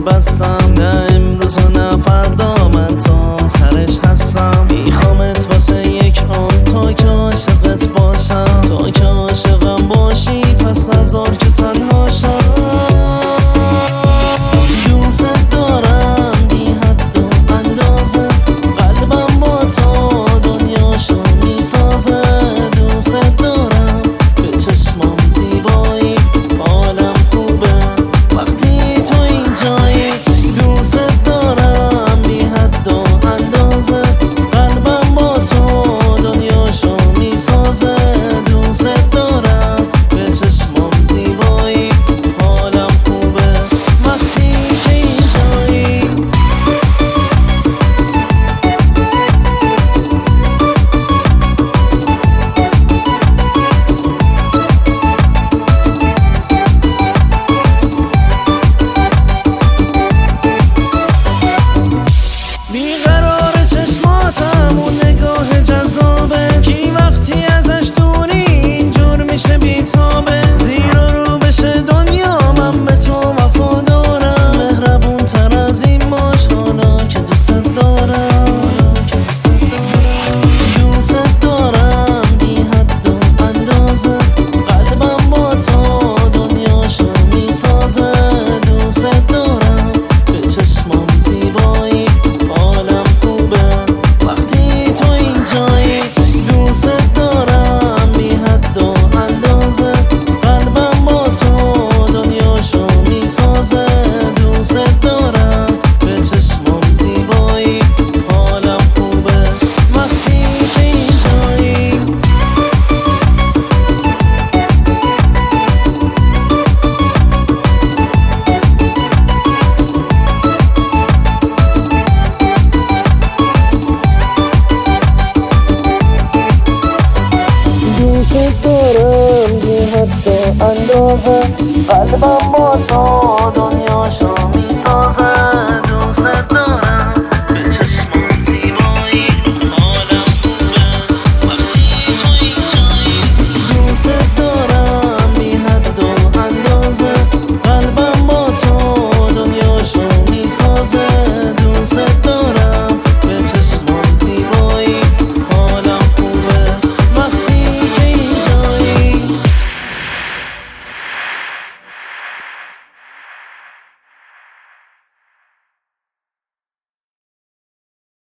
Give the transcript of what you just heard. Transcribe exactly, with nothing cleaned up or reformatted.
بستم، نه امروز و نه فردا، من تا آخرش هستم. میخوامت واسه یک عمر، تا که عاشقت باشم، تا که عاشقم باشی پس نذار که تنها شم. دوست دارم بی حد و اندازه، قلبم با تو دنیاشو میسازه. دوست دارم به چشمام زیبایی، حالم خوبه وقتی تو اینجایی. دوست دارم بی حد و اندازه، قلبم با تو دنیاشو میسازه. دوست دارم به چشمام زیبایی، حالم خوبه وقتی که اینجایی. بیقرار چشماتم و نگاه جذابه، کی وقتی ازش دوری اینجور میشه بیتابه. زیر و رو بشه دنیا، من به تو وفا دارم. مهربون تر از این باش حالا که دوست دارم. دوست دارم بی حد و اندازه، قلبم با تو دنیاشو میسازه. دوست دارم به چشمام زیبایی، حالم خوبه وقتی تو اینجایی. دوست دارم بی حد و اندازه، قلبم با تو دنیاشو میسازه. دوست دارم به چشمام زیبایی، حالم خوبه وقتی که اینجایی. دوست دارم بی حد و اندازه، قلبم